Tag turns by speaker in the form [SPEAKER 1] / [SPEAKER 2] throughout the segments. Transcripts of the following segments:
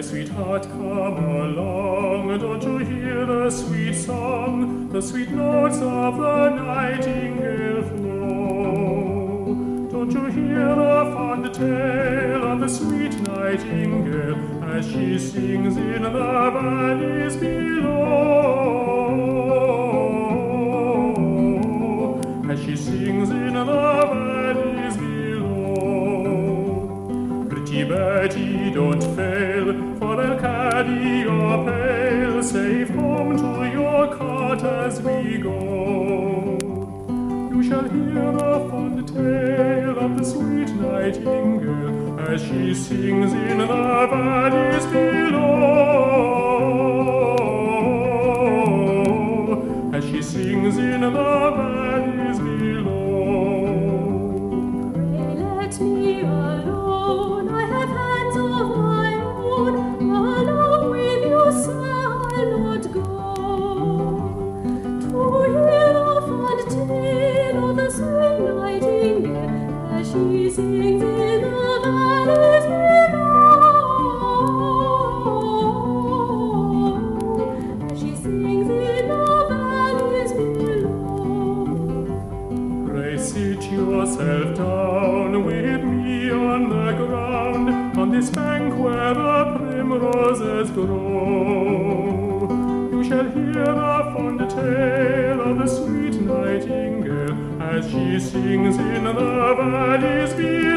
[SPEAKER 1] sweetheart, come along. Don't you hear the sweet song, the sweet notes of the nightingale flow? Don't you hear the fond tale of the sweet nightingale as she sings in the valleys below? As she sings in the valleys below. Pretty Betty, don't fail, for they'll carry your pail safe home to your cot as we go. You shall hear the fond tale of the sweet nightingale as she sings in the valleys below. As she sings in the valleys below.
[SPEAKER 2] Pray let me alone, I have hands of my own. Along with you, sir, I'll not go. To hear the fond tale of the sweet nightingale as she sings in the valleys below. As she sings in the valleys below.
[SPEAKER 1] Pray sit yourself down with me on the ground, on this bank where the primroses grow. You shall hear the fond tale of the sweet nightingale as she sings in the valleys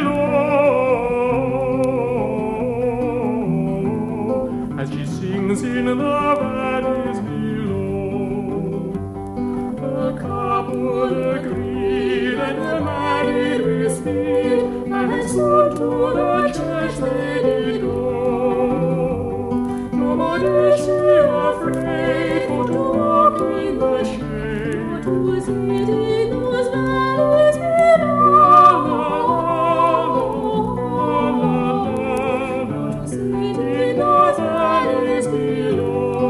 [SPEAKER 1] below. As she sings in the valleys below. The couple agreed and were married with speed, and soon to the church they did go. No more is she afraid for to walk in the shade,
[SPEAKER 2] To sit in those valleys below. To sit in those valleys below.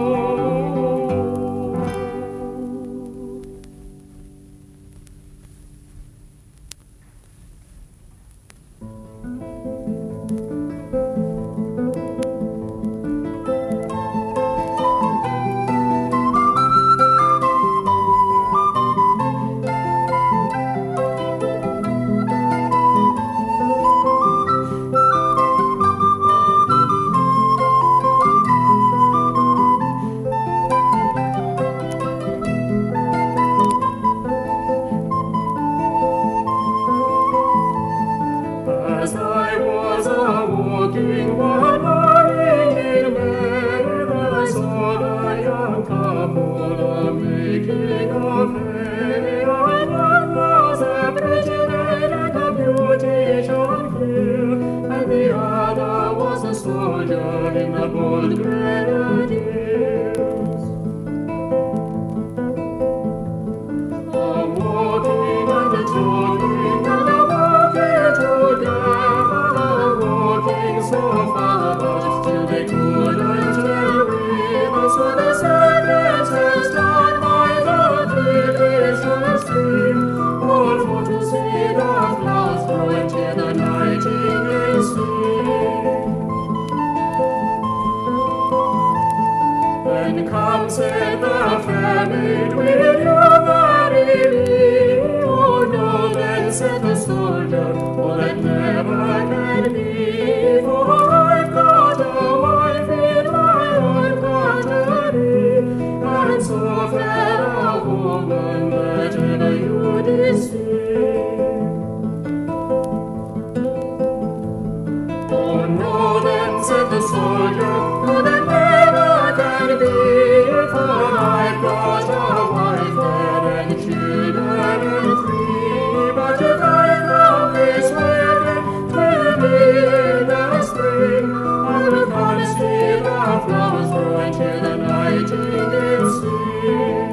[SPEAKER 2] As I was a-walking one morning in May, that I saw the young couple a-making of hay. And one was a pretty maid and a beautician clear, and the other was a soldier in the bold grenadiers. A-walking and a-talking and a-walking together, walking so far about till they couldn't tell whither. So they said, "Let us stand by the Crystal stream, all for to see the flowers grow and hear the nightingale sing." Then come, said the fair maid, "Will you marry me?" "Oh no," then said the soldier, "oh that never can be, for I've got a wife in my own country, and so fair a woman that ever you did see." "Oh no," then said the soldier, "oh that never can be, for I've got a wife there and children and three. But if I come this way again, 'twill be in the spring, I will come and see the flowers grow and hear the nightingale sing."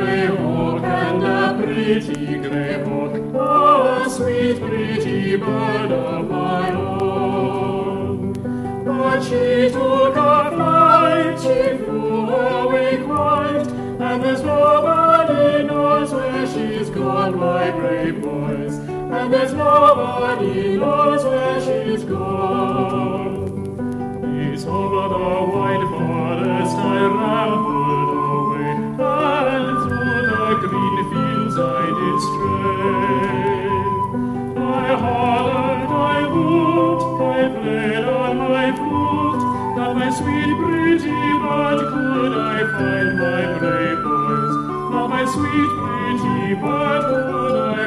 [SPEAKER 2] grey hawk and a pretty grey hawk, a sweet pretty bird of my own. But she took a flight, she flew away quite, and there's nobody knows where she's gone, my brave boys, and there's nobody knows where she's gone. It's over the wide forest I rambled away, and through the green fields I did stray. I hollered, I whooped, I played on my flute, not my sweet pretty bird could I find, my brave boys, not my sweet pretty bird could I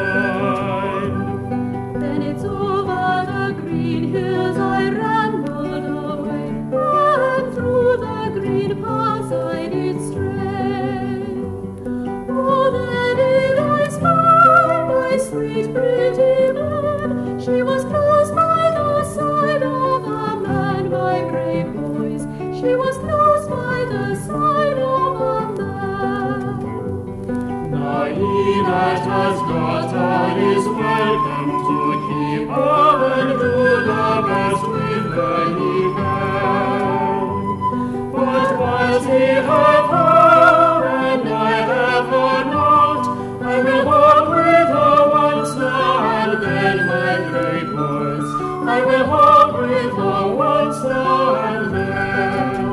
[SPEAKER 2] find.
[SPEAKER 3] Then it's over the green hills I rambled away, and through the green paths I did stray. Oh, then did I spy my sweet pretty bird, she was close by the side of a man, my brave boys, she was close by the side of a man.
[SPEAKER 2] Now he that has got her is welcome to keep her and do the best with her he can. But whilst he hath her and I have her not, I will hold with her once now and then, my great boys, I will hold with her once now and then.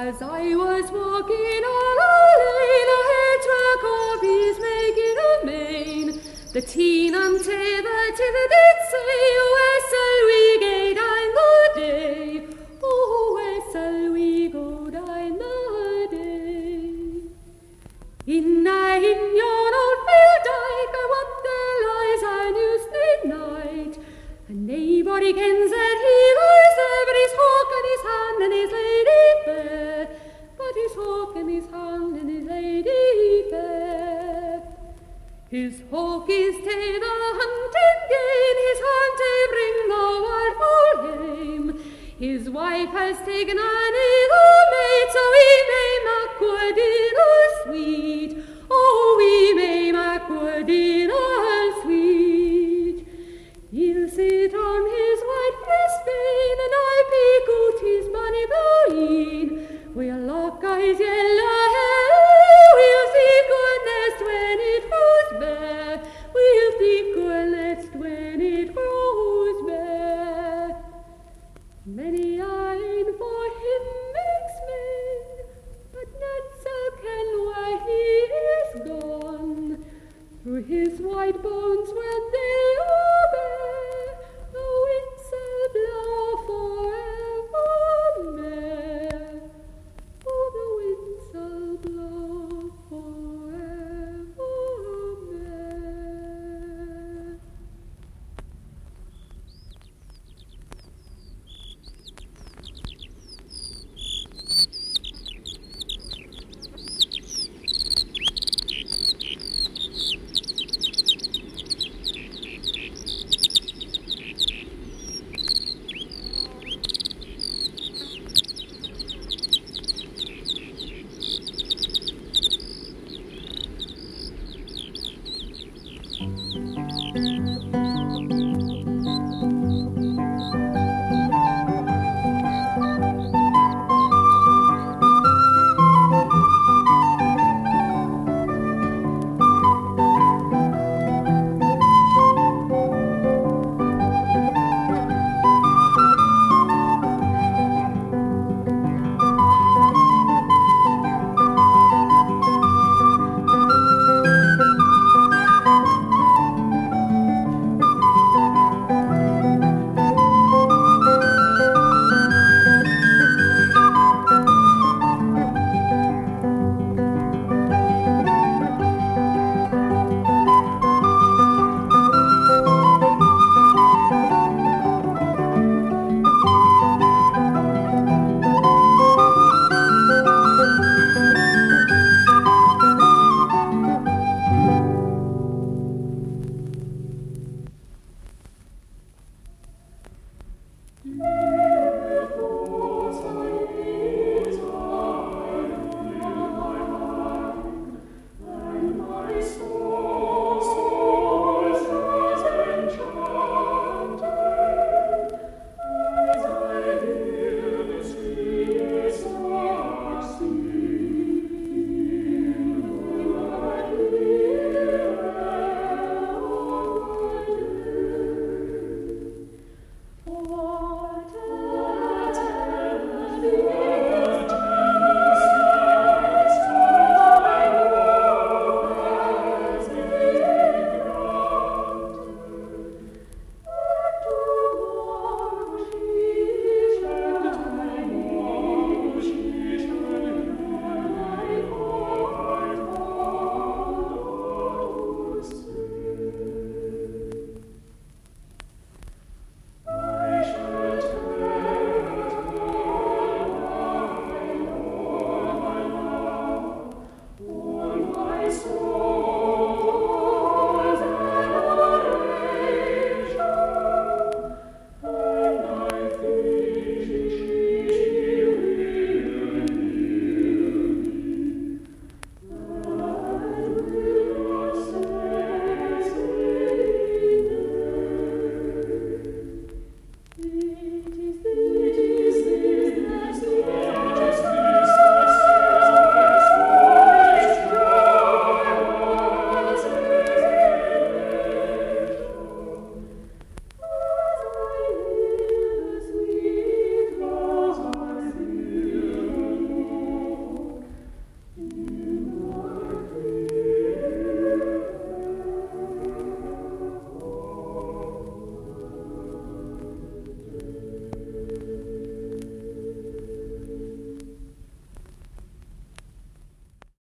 [SPEAKER 3] As I was walking all alone, I heard track of his making a main. The teen unto the did say, where shall we go down the day? Oh, where shall we go down the day? In yon old field dyke, I what there lies on Newstead night, and nobody kens that he lies there, but his hawk and his hand and his lady fair, but his hawk and his hand and his lady fair. His hawk is to the hunting gain, his hand to bring the wild fowl home. His wife has taken an eagle maid, so we may make good dinner sweet. Oh, we may make good dinner sweet. He'll sit on his white Brisbane, and I'll pick out his bonny boween. We'll lock eyes yellow hair, we'll see good nest when it grows bare. We'll see good nest when it grows bare. Many eyne for him makes men, but none so can why he is gone. Through his white bones when they are bare, the winds shall blow forevermore. Oh, the winds shall blow forevermore.